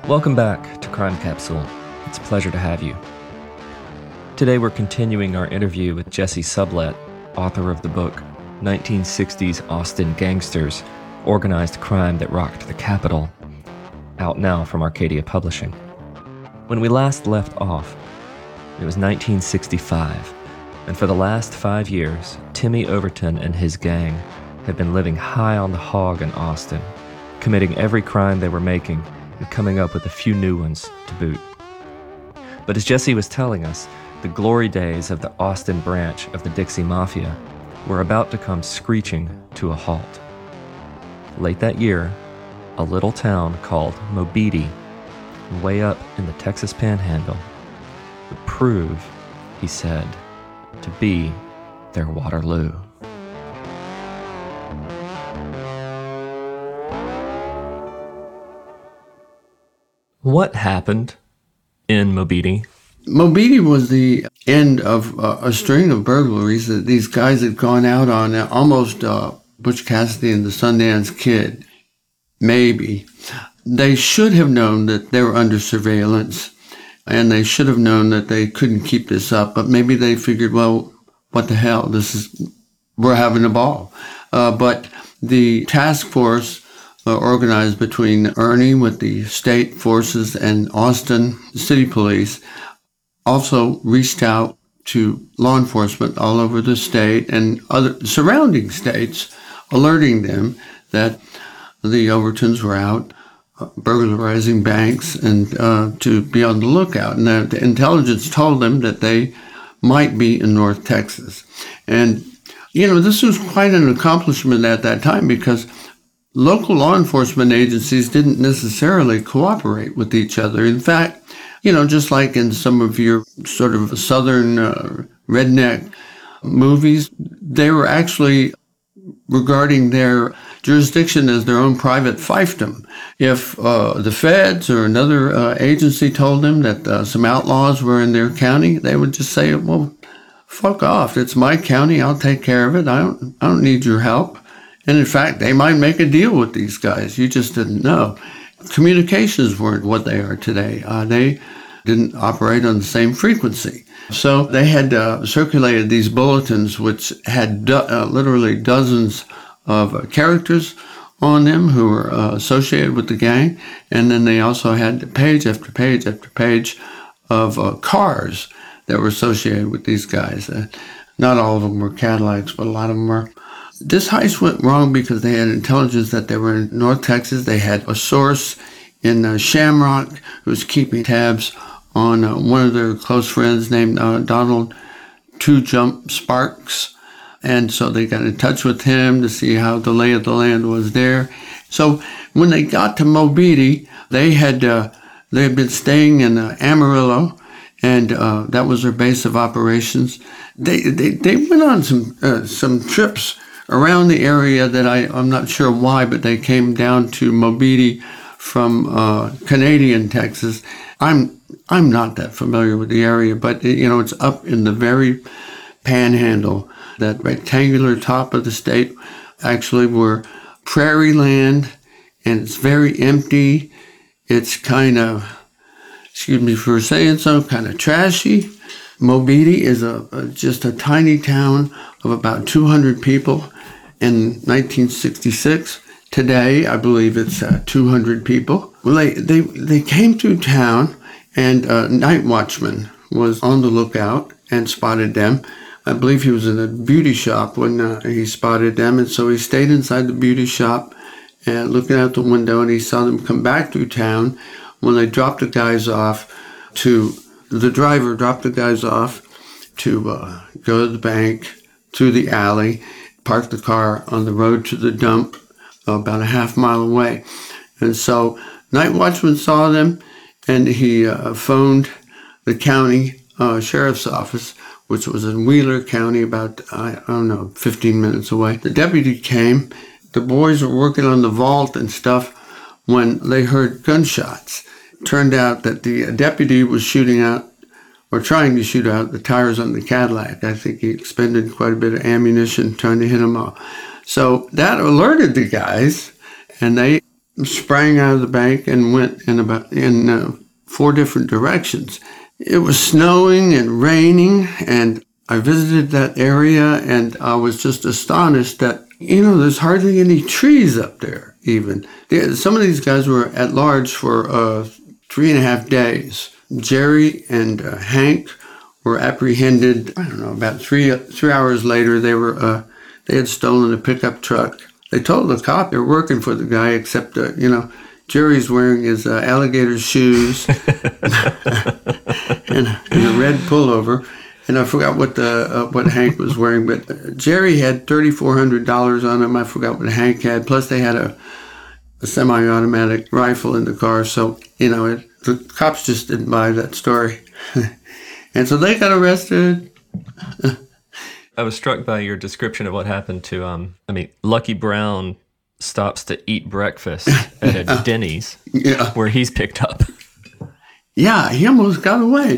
Welcome back to Crime Capsule. It's a pleasure to have you. Today we're continuing our interview with Jesse Sublett, author of the book 1960s Austin Gangsters, Organized Crime That Rocked the Capitol, out now from Arcadia Publishing. When we last left off, it was 1965, and for the last 5 years, Timmy Overton and his gang had been living high on the hog in Austin, committing every crime they were making and coming up with a few new ones to boot. But as Jesse was telling us, the glory days of the Austin branch of the Dixie Mafia were about to come screeching to a halt. Late that year, a little town called Mobeetie, way up in the Texas Panhandle, would prove, he said, to be their Waterloo. What happened in Mobeetie? Mobeetie was the end of a string of burglaries that these guys had gone out on, almost Butch Cassidy and the Sundance Kid. Maybe. They should have known that they were under surveillance, and they should have known that they couldn't keep this up, but maybe they figured, well, what the hell, we're having a ball. But the task force organized between Ernie with the state forces and Austin City Police also reached out to law enforcement all over the state and other surrounding states, alerting them that the Overtons were out burglarizing banks and to be on the lookout. And the intelligence told them that they might be in North Texas. And, this was quite an accomplishment at that time because local law enforcement agencies didn't necessarily cooperate with each other. In fact, just like in some of your sort of southern redneck movies, they were actually regarding their jurisdiction as their own private fiefdom. If the feds or another agency told them that some outlaws were in their county, they would just say, well, fuck off. It's my county. I'll take care of it. I don't need your help. And in fact, they might make a deal with these guys. You just didn't know. Communications weren't what they are today. They didn't operate on the same frequency. So they had circulated these bulletins, which had literally dozens of characters on them who were associated with the gang. And then they also had page after page after page of cars that were associated with these guys. Not all of them were Cadillacs, but a lot of them were. This heist went wrong because they had intelligence that they were in North Texas. They had a source in Shamrock who was keeping tabs on one of their close friends named Donald Two Jump Sparks. And so they got in touch with him to see how the lay of the land was there. So when they got to Mobeetie, they had been staying in Amarillo, and that was their base of operations. They went on some trips around the area that I'm not sure why, but they came down to Mobeetie from Canadian Texas. I'm not that familiar with the area, but it's up in the very panhandle, that rectangular top of the state, actually where prairie land, and it's very empty. It's kind of, excuse me for saying so, kind of trashy. Mobeetie is just a tiny town of about 200 people in 1966. Today, I believe it's 200 people. Well, they came through town, and a night watchman was on the lookout and spotted them. I believe he was in a beauty shop when he spotted them, and so he stayed inside the beauty shop and looking out the window, and he saw them come back through town. When they dropped the guys off the driver dropped the guys off to go to the bank, through the alley, parked the car on the road to the dump about a half mile away. And so night watchman saw them, and he phoned the county sheriff's office, which was in Wheeler County, about, 15 minutes away. The deputy came. The boys were working on the vault and stuff when they heard gunshots. Turned out that the deputy was shooting out, or trying to shoot out, the tires on the Cadillac. I think he expended quite a bit of ammunition trying to hit them all. So that alerted the guys, and they sprang out of the bank and went in 4 different directions. It was snowing and raining, and I visited that area, and I was just astonished that, there's hardly any trees up there even. Some of these guys were at large for 3.5 days. Jerry and Hank were apprehended, I don't know, about 3 hours later. They had stolen a pickup truck. They told the cop they're working for the guy, except, Jerry's wearing his alligator shoes and a red pullover. And I forgot what Hank was wearing, but Jerry had $3,400 on him. I forgot what Hank had. Plus, they had a semi-automatic rifle in the car. So, the cops just didn't buy that story. And so they got arrested. I was struck by your description of what happened to, Lucky Brown stops to eat breakfast at a Denny's where he's picked up. Yeah, he almost got away.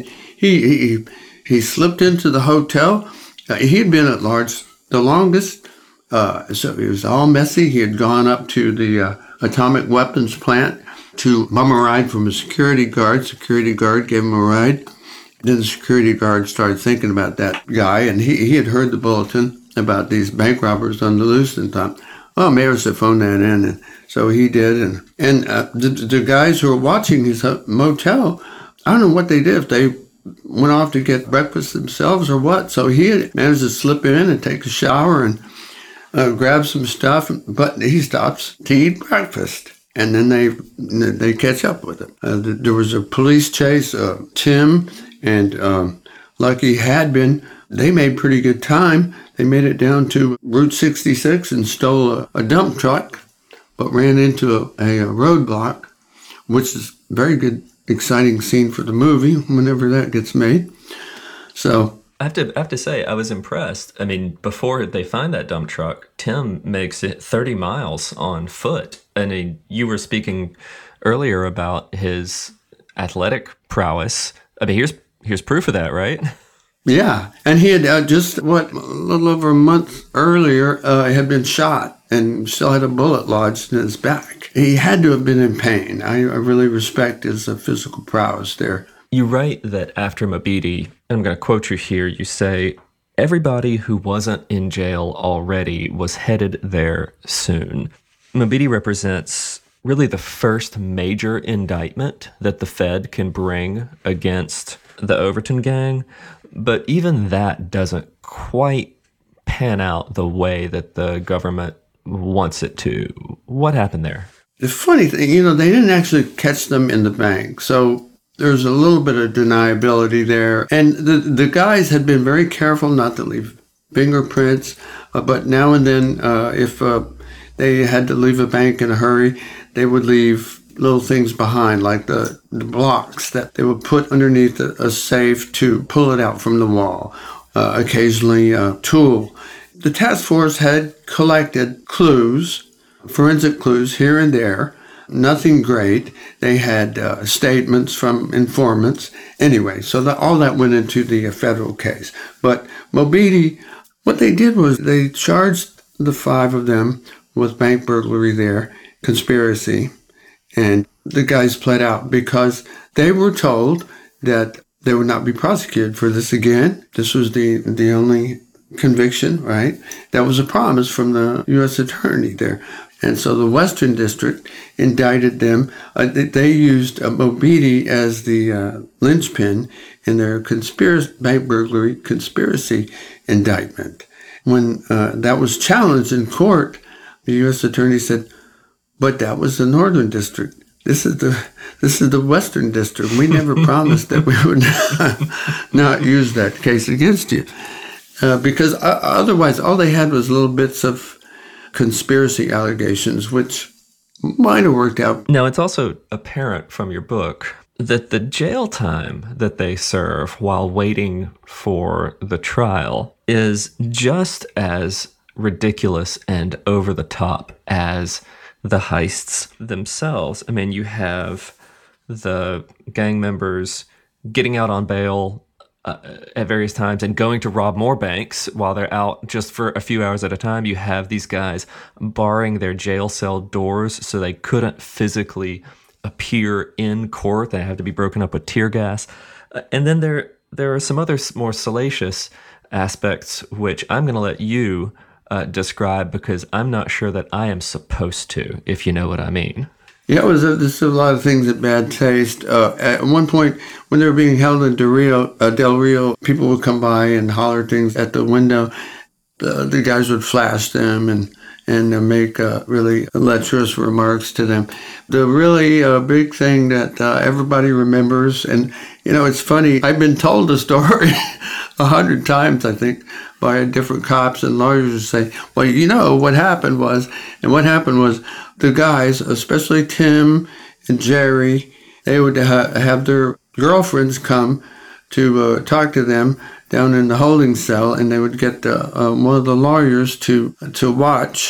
He slipped into the hotel. He had been at large the longest, so it was all messy. He had gone up to the atomic weapons plant to bum a ride from a security guard. Security guard gave him a ride. Then the security guard started thinking about that guy, and he had heard the bulletin about these bank robbers on the loose and thought, well, maybe I should phone that in. And so he did. And the guys who were watching his motel, I don't know what they did, if they went off to get breakfast themselves or what. So he had managed to slip in and take a shower and grab some stuff, but he stops to eat breakfast. And then they catch up with him. There was a police chase. Tim and Lucky they made pretty good time. They made it down to Route 66 and stole a dump truck, but ran into a roadblock, which is a very good, exciting scene for the movie whenever that gets made. So I have to say, I was impressed. Before they find that dump truck, Tim makes it 30 miles on foot. You were speaking earlier about his athletic prowess. Here's proof of that, right? Yeah, and he had just, a little over a month earlier, had been shot and still had a bullet lodged in his back. He had to have been in pain. I really respect his physical prowess there. You write that after Mobidi, and I'm going to quote you here, you say, everybody who wasn't in jail already was headed there soon. Mobidi represents really the first major indictment that the Fed can bring against the Overton gang, but even that doesn't quite pan out the way that the government wants it to. What happened there? The funny thing, they didn't actually catch them in the bank, so there's a little bit of deniability there. And the guys had been very careful not to leave fingerprints, but now and then, if they had to leave a bank in a hurry, they would leave little things behind, like the blocks that they would put underneath a safe to pull it out from the wall, occasionally a tool. The task force had collected clues, forensic clues here and there, nothing great. They had statements from informants. Anyway, so all that went into the federal case. But Mobidi, what they did was they charged the 5 of them with bank burglary there, conspiracy, and the guys pled out because they were told that they would not be prosecuted for this again. This was the only conviction, right? That was a promise from the U.S. attorney there. And so the Western District indicted them. They used Mobidi as the linchpin in their bank burglary conspiracy indictment. When that was challenged in court, the U.S. attorney said, but that was the Northern District. This is the Western District. We never promised that we would not use that case against you. Because otherwise, all they had was little bits of conspiracy allegations, which might have worked out. Now, it's also apparent from your book that the jail time that they serve while waiting for the trial is just as ridiculous and over the top as the heists themselves. You have the gang members getting out on bail at various times and going to rob more banks while they're out just for a few hours at a time. You have these guys barring their jail cell doors so they couldn't physically appear in court. They have to be broken up with tear gas. And then there are some other more salacious aspects, which I'm going to let you describe because I'm not sure that I am supposed to, if you know what I mean. Yeah, there's a lot of things at bad taste. At one point, when they were being held in Del Rio, people would come by and holler things at the window. The guys would flash them and make really lecherous remarks to them. The really big thing that everybody remembers, and it's funny, I've been told the story 100 times, I think, by different cops and lawyers who say, well, what happened was the guys, especially Tim and Jerry, they would have their girlfriends come to talk to them down in the holding cell, and they would get one of the lawyers to watch,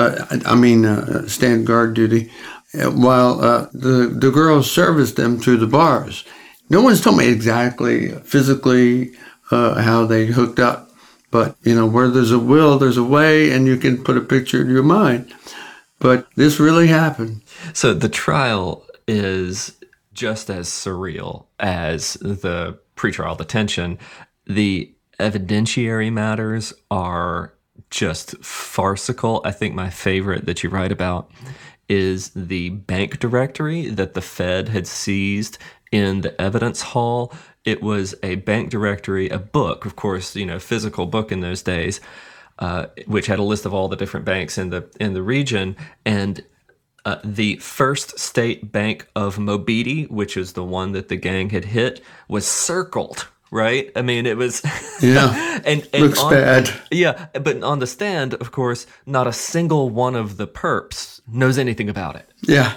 stand guard duty, while the girls serviced them through the bars. No one's told me exactly physically how they hooked up, but where there's a will, there's a way, and you can put a picture in your mind. But this really happened. So the trial is just as surreal as the pretrial detention. The evidentiary matters are just farcical. I think my favorite that you write about is the bank directory that the Fed had seized in the evidence hall. It was a bank directory, a book, of course, physical book in those days, which had a list of all the different banks in the region. And the First State Bank of Mobeetie, which is the one that the gang had hit, was circled, right? I mean, it was... Yeah, and looks bad. Yeah, but on the stand, of course, not a single one of the perps knows anything about it. Yeah,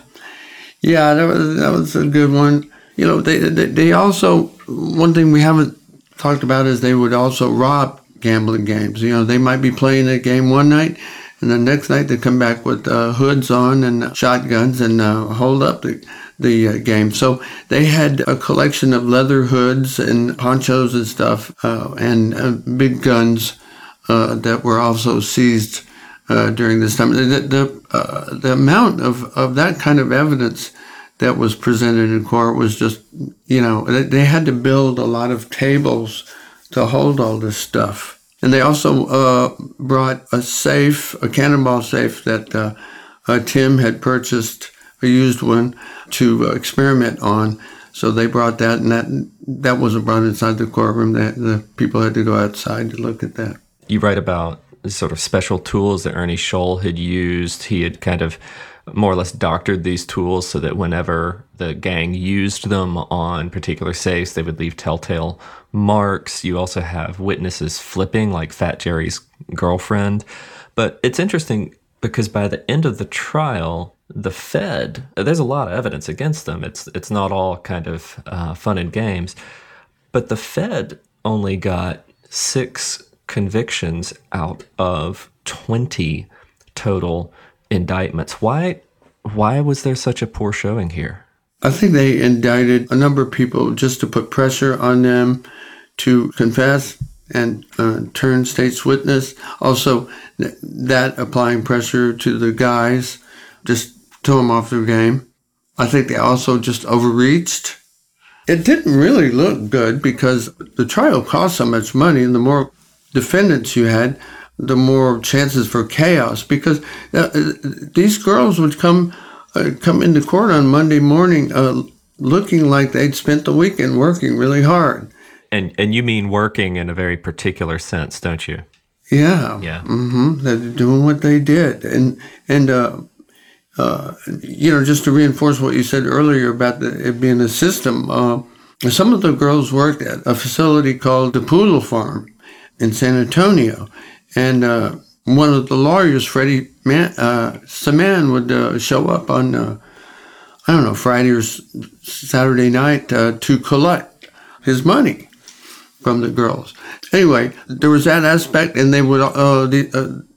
that was a good one. They also, one thing we haven't talked about is they would also rob gambling games. They might be playing a game one night, and the next night they come back with hoods on and shotguns and hold up the game. So they had a collection of leather hoods and ponchos and stuff, and big guns that were also seized during this time. The amount of that kind of evidence that was presented in court was just, they had to build a lot of tables to hold all this stuff. And they also brought a cannonball safe that Tim had purchased, a used one, to experiment on. So they brought that, and that wasn't brought inside the courtroom. The people had to go outside to look at that. You write about sort of special tools that Ernie Scholl had used. He had kind of more or less doctored these tools so that whenever the gang used them on particular safes, they would leave telltale marks. You also have witnesses flipping, like Fat Jerry's girlfriend. But it's interesting because by the end of the trial, the Fed, there's a lot of evidence against them. It's not all kind of fun and games. But the Fed only got 6 convictions out of 20 total indictments. Why was there such a poor showing here? I think they indicted a number of people just to put pressure on them to confess and turn state's witness. Also, that applying pressure to the guys just threw them off their game. I think they also just overreached. It didn't really look good because the trial cost so much money, and the more defendants you had, the more chances for chaos, because these girls would come into court on Monday morning looking like they'd spent the weekend working really hard. And you mean working in a very particular sense, don't you? Yeah. Yeah. Mm-hmm. They're doing what they did. And just to reinforce what you said earlier about it being a system, some of the girls worked at a facility called the Poodle Farm in San Antonio. And one of the lawyers, Freddie Saman, would show up on, Friday or Saturday night to collect his money from the girls. Anyway, there was that aspect, and they would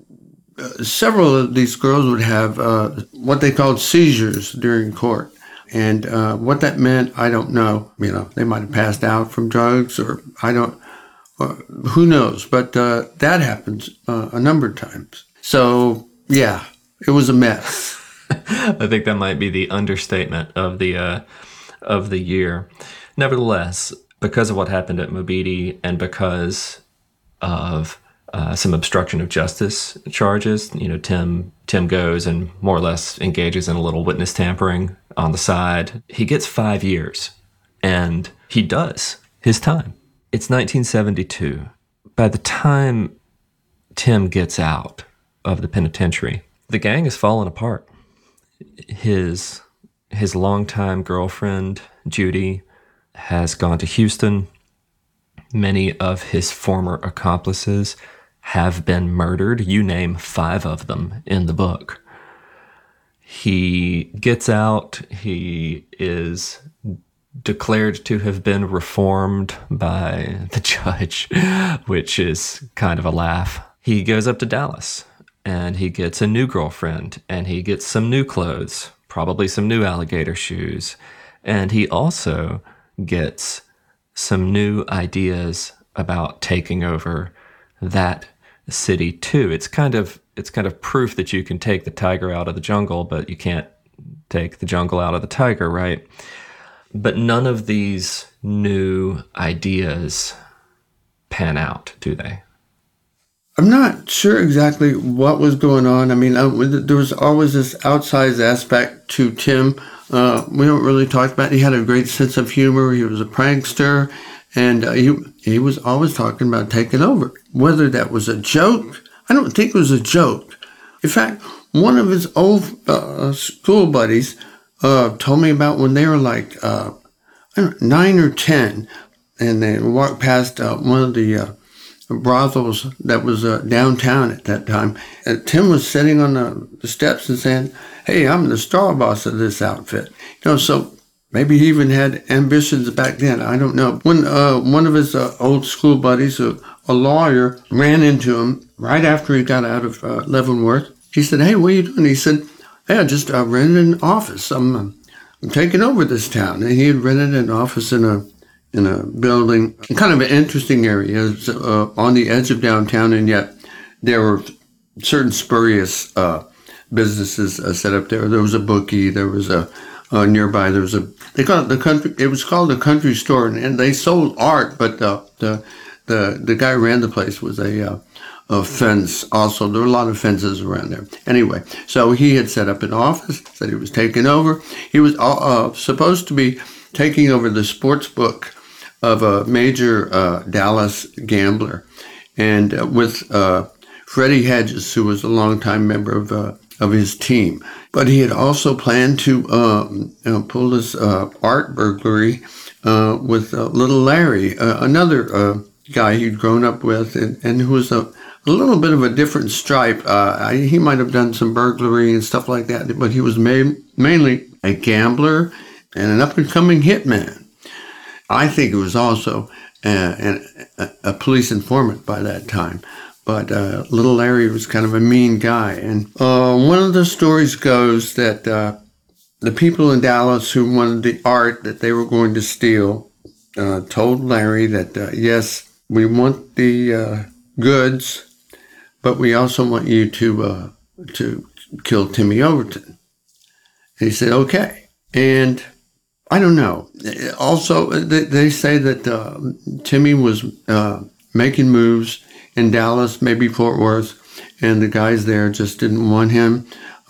several of these girls would have what they called seizures during court. And what that meant, I don't know. They might have passed out from drugs, or who knows? But that happens a number of times. So, yeah, it was a mess. I think that might be the understatement of the year. Nevertheless, because of what happened at Mobeetie and because of some obstruction of justice charges, Tim goes and more or less engages in a little witness tampering on the side. He gets 5 years, and he does his time. It's 1972. By the time Tim gets out of the penitentiary, the gang has fallen apart. His longtime girlfriend, Judy, has gone to Houston. Many of his former accomplices have been murdered. You name 5 of them in the book. He gets out. He is declared to have been reformed by the judge, which is kind of a laugh. He goes up to Dallas, and he gets a new girlfriend, and he gets some new clothes, probably some new alligator shoes, and he also gets some new ideas about taking over that city too. It's kind of proof that you can take the tiger out of the jungle, but you can't take the jungle out of the tiger, right? But none of these new ideas pan out, do they? I'm not sure exactly what was going on. I mean, there was always this outsized aspect to Tim. We don't really talk about it. He had a great sense of humor. He was a prankster, and he was always talking about taking over. Whether that was a joke, I don't think it was a joke. In fact, one of his old school buddies told me about when they were like 9 or 10, and they walked past one of the brothels that was downtown at that time. And Tim was sitting on the steps and saying, "Hey, I'm the straw boss of this outfit." So maybe he even had ambitions back then. I don't know. When one of his old school buddies, a lawyer, ran into him right after he got out of Leavenworth, he said, "Hey, what are you doing?" He said, "Hey, I just rented an office. I'm taking over this town." And he had rented an office in a building, kind of an interesting area. It's on the edge of downtown, and yet there were certain spurious businesses set up there. There was a bookie. There was nearby. There was they called it the country. It was called the Country Store, and they sold art. But the guy who ran the place was a fence. Also, there were a lot of fences around there. Anyway, so he had set up an office. Said he was taking over. He was supposed to be taking over the sports book of a major Dallas gambler, and with Freddie Hedges, who was a longtime member of his team. But he had also planned to pull this art burglary with Little Larry, another guy he'd grown up with, and who was a little bit of a different stripe. He might have done some burglary and stuff like that, but he was mainly a gambler and an up-and-coming hitman. I think it was also a police informant by that time. But Little Larry was kind of a mean guy. And one of the stories goes that the people in Dallas who wanted the art that they were going to steal told Larry that, yes, we want the goods, but we also want you to kill Timmy Overton. And he said, okay. And I don't know. Also, they say that Timmy was making moves in Dallas, maybe Fort Worth, and the guys there just didn't want him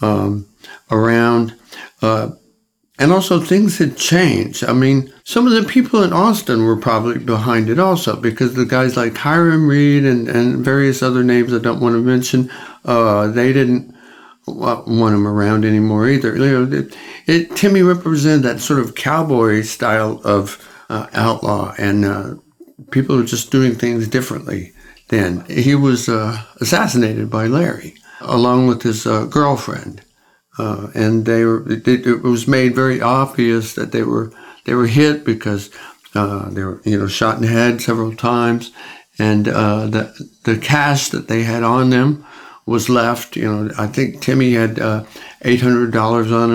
around. And also, things had changed. I mean, some of the people in Austin were probably behind it also, because the guys like Hiram Reed and various other names I don't want to mention, they didn't want him around anymore either. Timmy represented that sort of cowboy style of outlaw, and people were just doing things differently then. He was assassinated by Larry, along with his girlfriend, and it was made very obvious that they were hit because they were shot in the head several times, and the cash that they had on them was left. I think Timmy had $800 on him,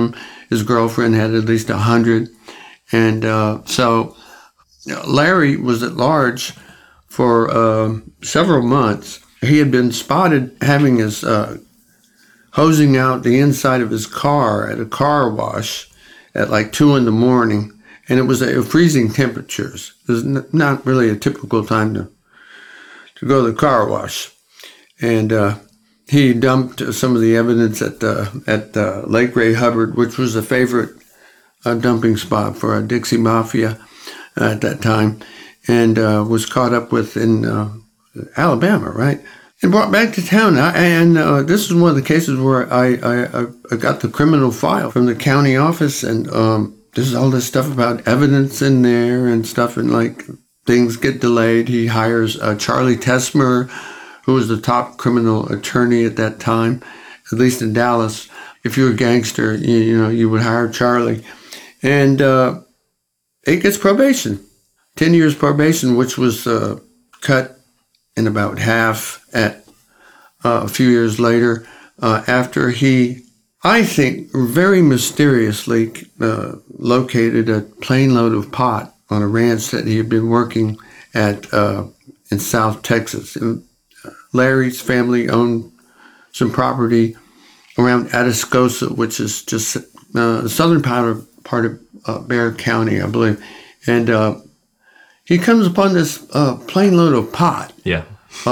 His girlfriend had at least 100. And so Larry was at large for several months. He had been spotted having his hosing out the inside of his car at a car wash at like 2 in the morning. And it was freezing temperatures. It was not really a typical time to go to the car wash. And he dumped some of the evidence at Lake Ray Hubbard, which was a favorite dumping spot for a Dixie Mafia at that time, and was caught up with in Alabama, right? And brought back to town. This is one of the cases where I got the criminal file from the county office, and there's all this stuff about evidence in there and stuff, and like things get delayed. He hires Charlie Tesmer, who was the top criminal attorney at that time, at least in Dallas. If you were a gangster, you would hire Charlie. And it gets probation, 10 years probation, which was cut in about half at a few years later after he, I think, very mysteriously located a plane load of pot on a ranch that he had been working at in South Texas. And Larry's family owned some property around Atascosa, which is just the southern part of Bexar County, I believe. And he comes upon this plane load of pot. Yeah.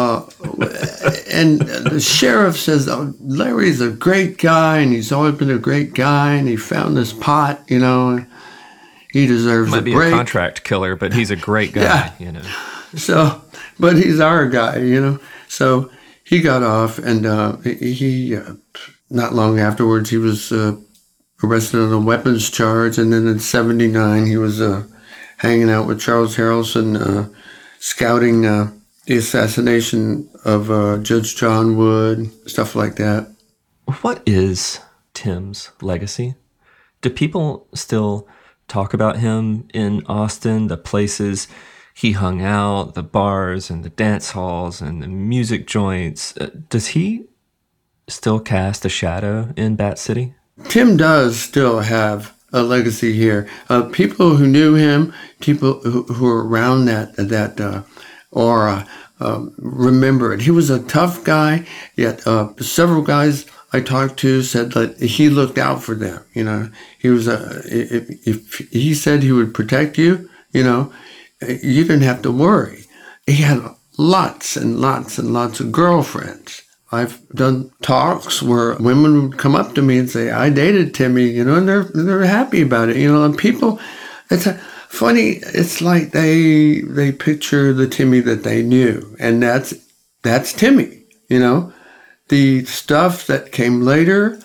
And the sheriff says, "Oh, Larry's a great guy, and he's always been a great guy, and he found this pot, and he deserves a break. Might be a contract killer, but he's a great guy, Yeah. So, but he's our guy, So he got off, and he not long afterwards, he was arrested on a weapons charge, and then in 1979, he was hanging out with Charles Harrelson, scouting the assassination of Judge John Wood, stuff like that. What is Tim's legacy? Do people still talk about him in Austin, the places he hung out, the bars and the dance halls and the music joints? Does he still cast a shadow in Bat City? Tim does still have a legacy here. People who knew him, people who were around that aura, remember it. He was a tough guy, yet several guys I talked to said that he looked out for them. He was if he said he would protect you, you didn't have to worry. He had lots and lots and lots of girlfriends. I've done talks where women would come up to me and say, "I dated Timmy," and they're happy about it, and people, funny, it's like they picture the Timmy that they knew, and that's Timmy, The stuff that came later,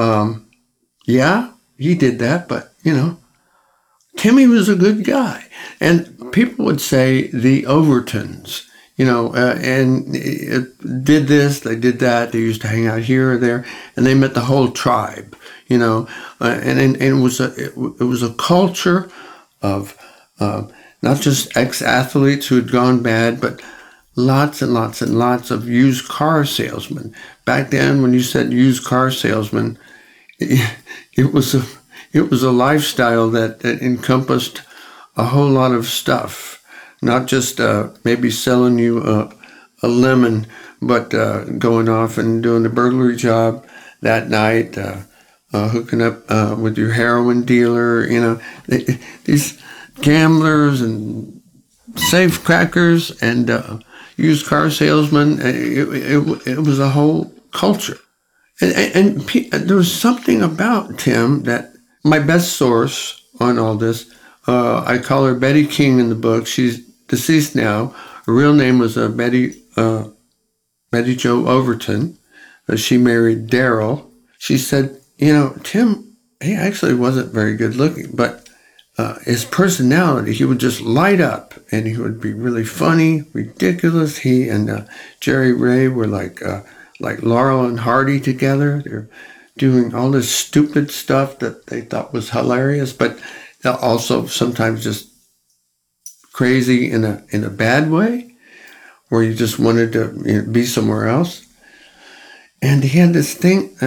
he did that, but, Timmy was a good guy. And people would say the Overtons, and did this, they did that, they used to hang out here or there, and they met the whole tribe, and it was a culture of not just ex-athletes who had gone bad, but lots and lots and lots of used car salesmen. Back then, when you said used car salesman, it was a lifestyle that encompassed a whole lot of stuff. Not just maybe selling you a lemon, but going off and doing a burglary job that night, hooking up with your heroin dealer. These gamblers and safe crackers and used car salesmen. It was a whole culture, and there was something about Tim that my best source on all this. I call her Betty King in the book. She's deceased now. Her real name was Betty Jo Overton. She married Daryl. She said, Tim, he actually wasn't very good looking, but his personality, he would just light up, and he would be really funny, ridiculous. He and Jerry Ray were like Laurel and Hardy together. They're doing all this stupid stuff that they thought was hilarious, but also sometimes just crazy in a bad way, where you just wanted to be somewhere else. And he had this thing,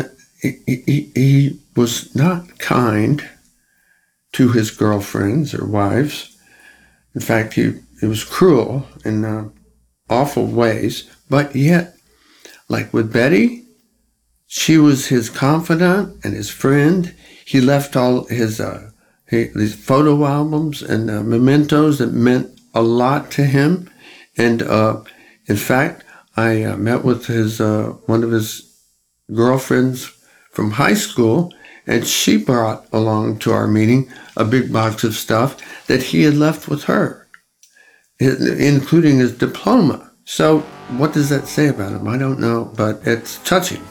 he was not kind to his girlfriends or wives. In fact, he was cruel in awful ways. But yet, like with Betty, she was his confidant and his friend. He left all his these photo albums and mementos that meant a lot to him. And in fact, I met with his one of his girlfriends from high school, and she brought along to our meeting a big box of stuff that he had left with her, including his diploma. So what does that say about him? I don't know, but it's touching.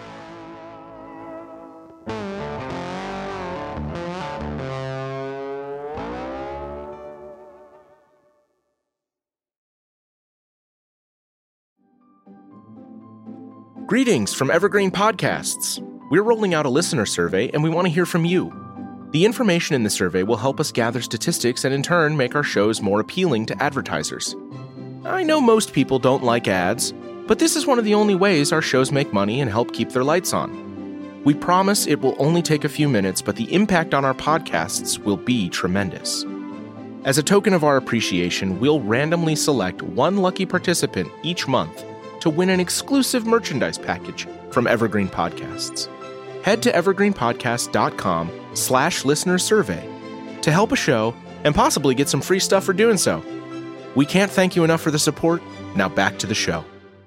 Greetings from Evergreen Podcasts. We're rolling out a listener survey, and we want to hear from you. The information in the survey will help us gather statistics and in turn make our shows more appealing to advertisers. I know most people don't like ads, but this is one of the only ways our shows make money and help keep their lights on. We promise it will only take a few minutes, but the impact on our podcasts will be tremendous. As a token of our appreciation, we'll randomly select one lucky participant each month to win an exclusive merchandise package from Evergreen Podcasts. Head to evergreenpodcast.com/listenersurvey to help a show and possibly get some free stuff for doing so. We can't thank you enough for the support. Now back to the show.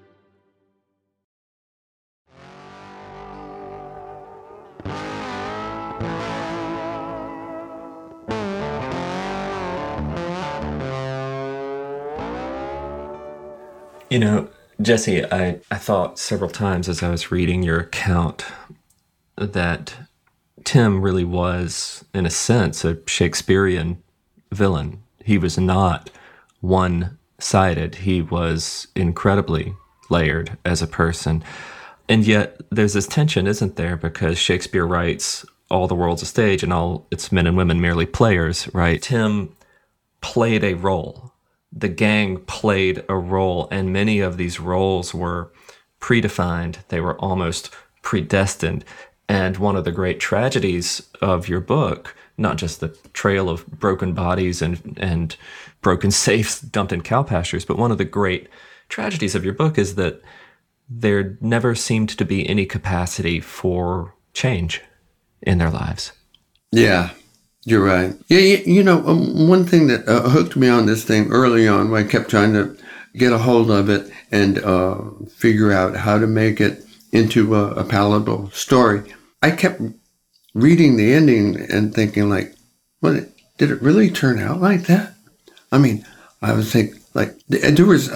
You know, Jesse, I thought several times as I was reading your account that Tim really was, in a sense, a Shakespearean villain. He was not one-sided. He was incredibly layered as a person. And yet there's this tension, isn't there? Because Shakespeare writes, all the world's a stage and all its men and women merely players, right? Tim played a role. The gang played a role, and many of these roles were predefined. They were almost predestined. And one of the great tragedies of your book, not just the trail of broken bodies and broken safes dumped in cow pastures, but one of the great tragedies of your book is that there never seemed to be any capacity for change in their lives. Yeah, you're right. Yeah, one thing that hooked me on this thing early on, when I kept trying to get a hold of it and figure out how to make it into a palatable story, I kept reading the ending and thinking, like, did it really turn out like that? I mean, I was thinking, like, there was,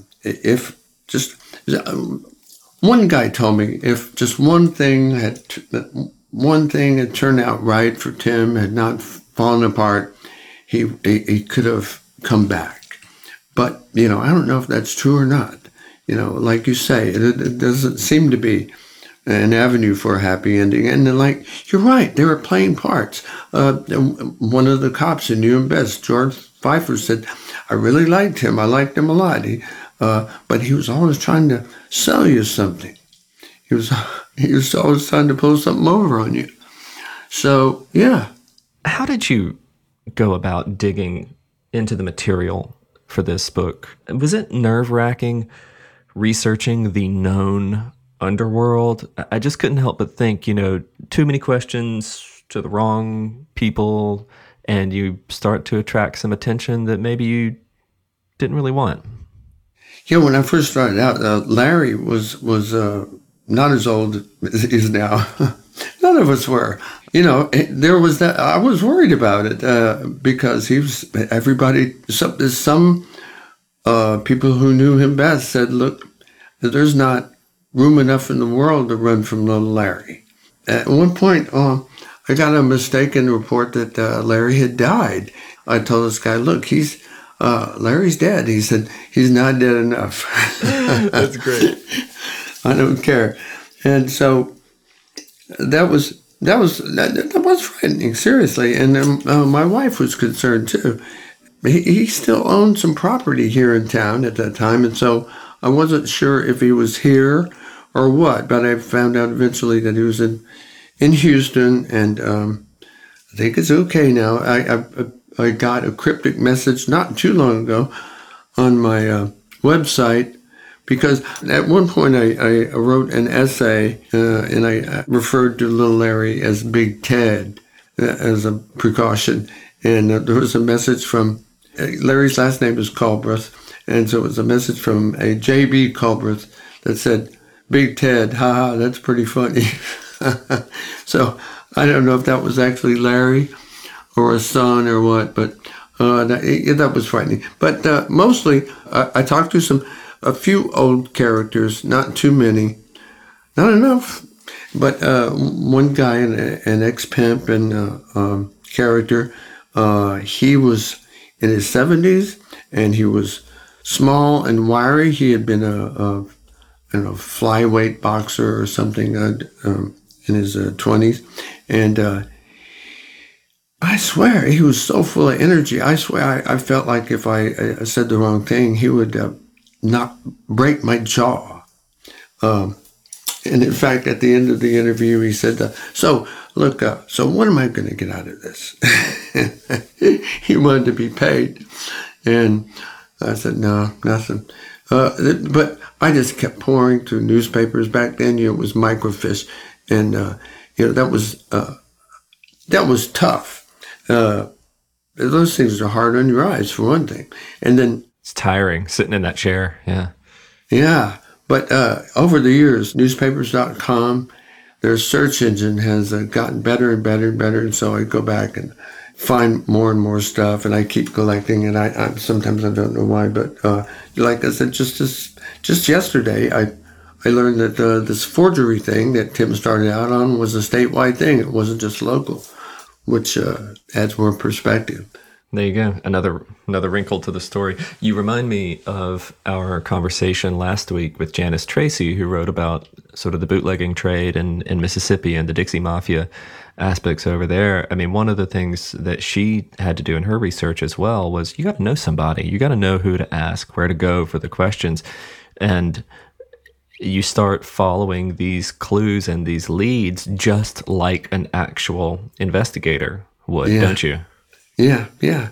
one guy told me if just one thing had turned out right for Tim, had not fallen apart, he could have come back. But, I don't know if that's true or not. Like you say, it doesn't seem to be an avenue for a happy ending. And then, like, you're right, they were playing parts. One of the cops who knew him best, George Pfeiffer, said, I really liked him. I liked him a lot. But he was always trying to sell you something. He was always trying to pull something over on you. So, yeah. How did you go about digging into the material for this book? Was it nerve-wracking researching the known underworld? I just couldn't help but think, too many questions to the wrong people, and you start to attract some attention that maybe you didn't really want. Yeah, when I first started out, Larry was not as old as he is now. None of us were. There was that. I was worried about it because he was everybody. Some people who knew him best said, "Look, there's not room enough in the world to run from little Larry." At one point, I got a mistaken report that Larry had died. I told this guy, "Look, Larry's dead." He said, "He's not dead enough." That's great. I don't care. And so that was frightening, seriously. And my wife was concerned too. He still owned some property here in town at that time, and so I wasn't sure if he was here or what, but I found out eventually that he was in Houston, and I think it's okay now. I got a cryptic message not too long ago on my website, because at one point I wrote an essay and I referred to Little Larry as Big Ted as a precaution. And there was a message from, Larry's last name is Culbreth, and so it was a message from a J.B. Culbreth that said, Big Ted, haha, that's pretty funny. So I don't know if that was actually Larry or a son or what, but that was frightening. But mostly, I talked to a few old characters, not too many, not enough. But one guy, an ex-pimp and character, he was in his 70s, and he was small and wiry. He had been a flyweight boxer or something in his 20s, and I swear he was so full of energy. I swear I felt like if I said the wrong thing, he would not break my jaw. And in fact, at the end of the interview, he said, so what am I going to get out of this? He wanted to be paid. And I said, no, nothing. But I just kept pouring through newspapers. Back then, it was microfiche. And, that was tough. Those things are hard on your eyes, for one thing. And then it's tiring sitting in that chair. Yeah. Yeah. But over the years, newspapers.com, their search engine has gotten better and better and better. And so I go back and find more and more stuff, and I keep collecting. And I sometimes I don't know why, but like I said, just yesterday, I learned that this forgery thing that Tim started out on was a statewide thing. It wasn't just local, which adds more perspective. There you go. Another wrinkle to the story. You remind me of our conversation last week with Janice Tracy, who wrote about sort of the bootlegging trade in Mississippi and the Dixie Mafia aspects over there. I mean, one of the things that she had to do in her research as well was you got to know somebody. You got to know who to ask, where to go for the questions. And you start following these clues and these leads just like an actual investigator would, don't you? Yeah.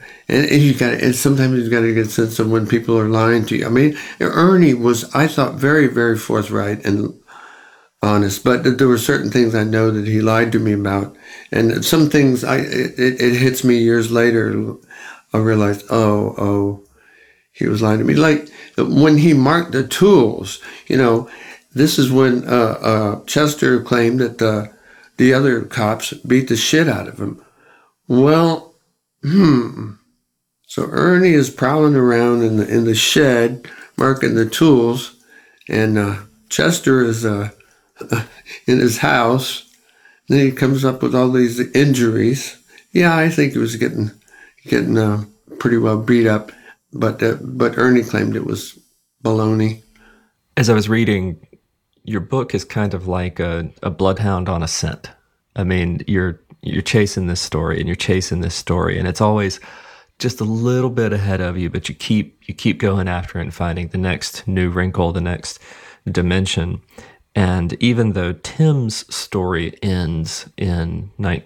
And sometimes you got to get a sense of when people are lying to you. I mean, Ernie was, I thought, very, very forthright and honest, but there were certain things I know that he lied to me about. And some things, it hits me years later. I realized, he was lying to me. Like when he marked the tools, this is when Chester claimed that the other cops beat the shit out of him. Well, so Ernie is prowling around in the shed, marking the tools, and Chester is in his house. Then he comes up with all these injuries. Yeah, I think he was getting pretty well beat up, but Ernie claimed it was baloney. As I was reading, your book is kind of like a bloodhound on a scent. I mean, you're chasing this story and you're chasing this story, and it's always just a little bit ahead of you, but you keep going after it and finding the next new wrinkle, the next dimension. And even though Tim's story ends in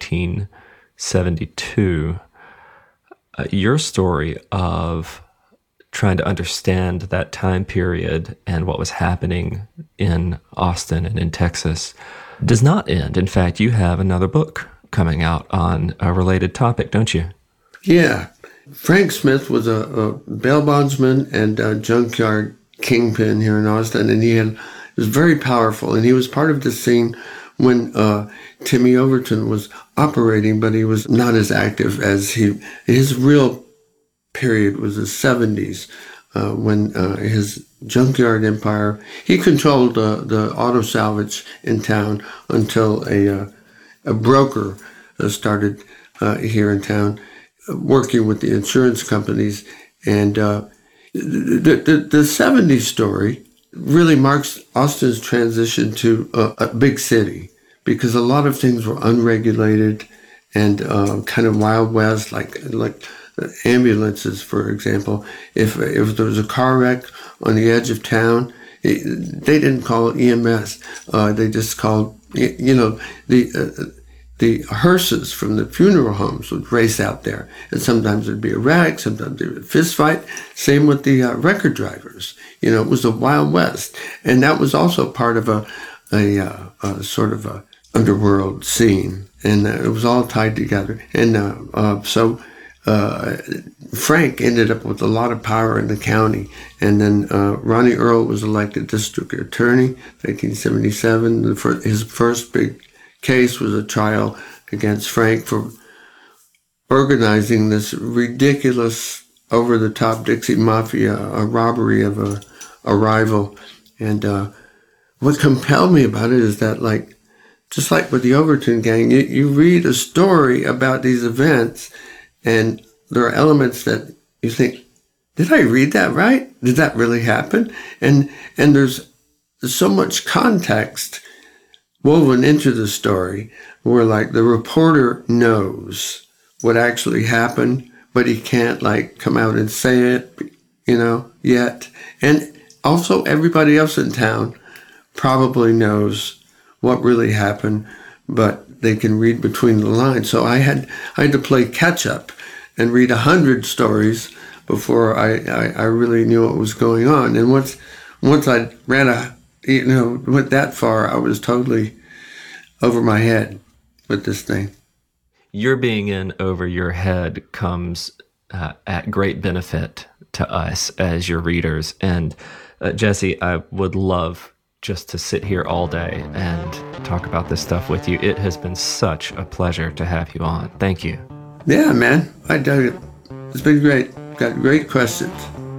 1972, your story of trying to understand that time period and what was happening in Austin and in Texas does not end. In fact, you have another book coming out on a related topic, don't you? Yeah. Frank Smith was a bail bondsman and a junkyard kingpin here in Austin, and he was very powerful, and he was part of the scene when Timmy Overton was operating, but he was not as active as his real period was the 70s, when his junkyard empire, he controlled the auto salvage in town until a broker started here in town working with the insurance companies. And the 70s story really marks Austin's transition to a big city, because a lot of things were unregulated and kind of Wild West, like ambulances, for example. If there was a car wreck on the edge of town, They didn't call it EMS. They just called, the hearses from the funeral homes would race out there. And sometimes it'd be a wreck, sometimes there'd be a fist fight. Same with the record drivers. It was a Wild West. And that was also part of a sort of a underworld scene. And it was all tied together. And so Frank ended up with a lot of power in the county. And then Ronnie Earl was elected district attorney in 1977. His first big case was a trial against Frank for organizing this ridiculous, over-the-top Dixie Mafia robbery of a rival. And what compelled me about it is that, just like with the Overton gang, you read a story about these events, and there are elements that you think, did I read that right? Did that really happen? And there's so much context woven into the story where the reporter knows what actually happened, but he can't come out and say it, yet. And also everybody else in town probably knows what really happened, but they can read between the lines. So I had to play catch up and read 100 stories before I really knew what was going on. And once I read went that far, I was totally over my head with this thing. Your being in over your head comes at great benefit to us as your readers. And Jesse, I would love just to sit here all day and talk about this stuff with you. It has been such a pleasure to have you on. Thank you. Yeah, man. I dug it. It's been great. Got great questions.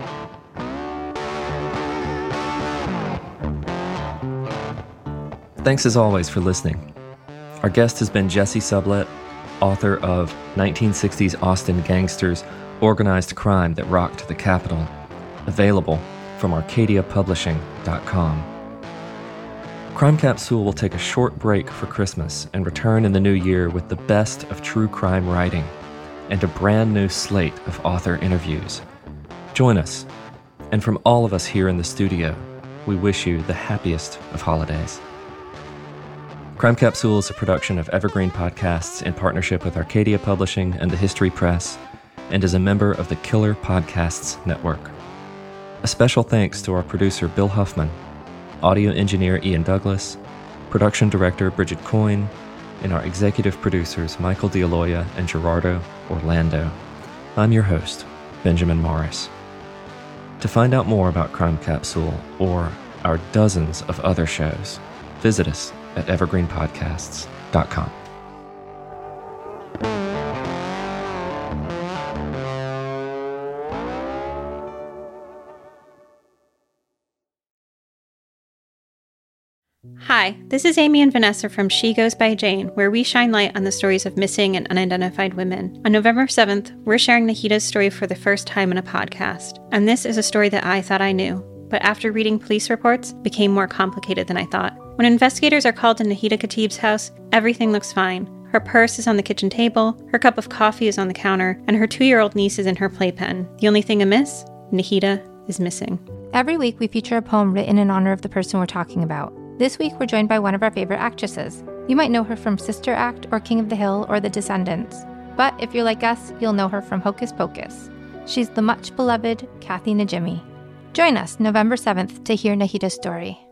Thanks as always for listening. Our guest has been Jesse Sublett, author of 1960s Austin Gangsters, Organized Crime That Rocked the Capitol, available from ArcadiaPublishing.com. Crime Capsule will take a short break for Christmas and return in the new year with the best of true crime writing and a brand new slate of author interviews. Join us, and from all of us here in the studio, we wish you the happiest of holidays. Crime Capsule is a production of Evergreen Podcasts in partnership with Arcadia Publishing and the History Press, and is a member of the Killer Podcasts Network. A special thanks to our producer Bill Huffman, audio engineer Ian Douglas, production director Bridget Coyne, and our executive producers Michael D'Aloia and Gerardo Orlando. I'm your host, Benjamin Morris. To find out more about Crime Capsule or our dozens of other shows, visit us at evergreenpodcasts.com. Hi, this is Amy and Vanessa from She Goes by Jane, where we shine light on the stories of missing and unidentified women. On November 7th, we're sharing Nahita's story for the first time in a podcast. And this is a story that I thought I knew, but after reading police reports, became more complicated than I thought. When investigators are called to Nahita Khatib's house, everything looks fine. Her purse is on the kitchen table, her cup of coffee is on the counter, and her 2-year-old niece is in her playpen. The only thing amiss? Nahita is missing. Every week we feature a poem written in honor of the person we're talking about. This week we're joined by one of our favorite actresses. You might know her from Sister Act or King of the Hill or The Descendants. But if you're like us, you'll know her from Hocus Pocus. She's the much beloved Kathy Najimy. Join us November 7th to hear Nahita's story.